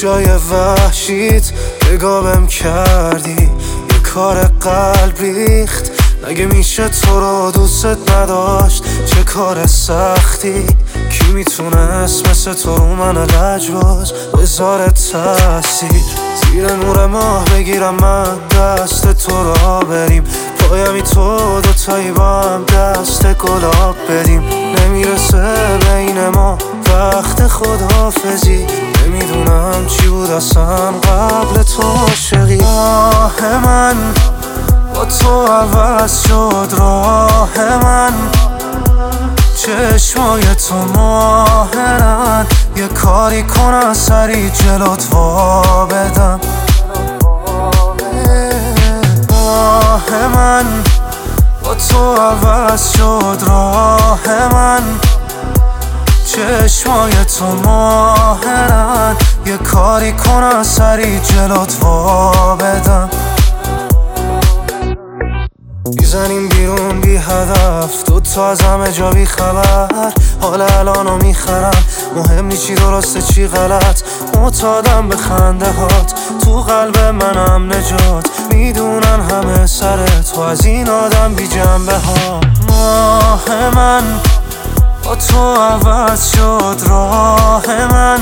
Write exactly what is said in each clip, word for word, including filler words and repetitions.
جای وحشیت نگاه کردی، یه کار قلب ریخت. نگه میشه تو رو دوست نداشت، چه کار سختی. کی میتونست مثل تو رو من لجباز بذاره تاثیر. زیر نور ماه بگیرم من دست تو را بریم، پایمی تو دوتایی با هم دست گلاب بدیم. نمیرسه بین ما وقت خداحافظی، نمیدونم چی بود اصلا قبل تو عاشقی. آه من با تو عوض شد راه من، چشمای تو ماهرن. یه کاری کنم سری جلوت وا بدم. آه من با تو عوض شد راه من، چشمای تو ماهرن. یه کاری کنم سری جلوت وا بدم. میزنیم بیرون بی هدف، دوتا از همه جا بی خبر. حال الانو میخرم، مهم نی چی درسته چی غلط. معتادم به خنده هات، تو قلب منم نجات. میدونن همه سر تو از این آدم بی جنبه ها. ماه من با تو عوض شد راه من،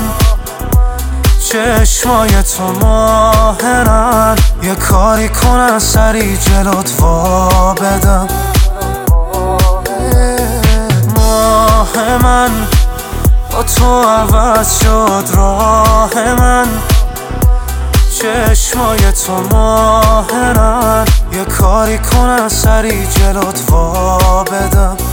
چشمای تو ماهرن. یه کاری کنم سری جلوت وا بدم. ماه من با تو عوض شد راه من، چشمای تو ماهرن. یه کاری کنم سری جلوت وا بدم.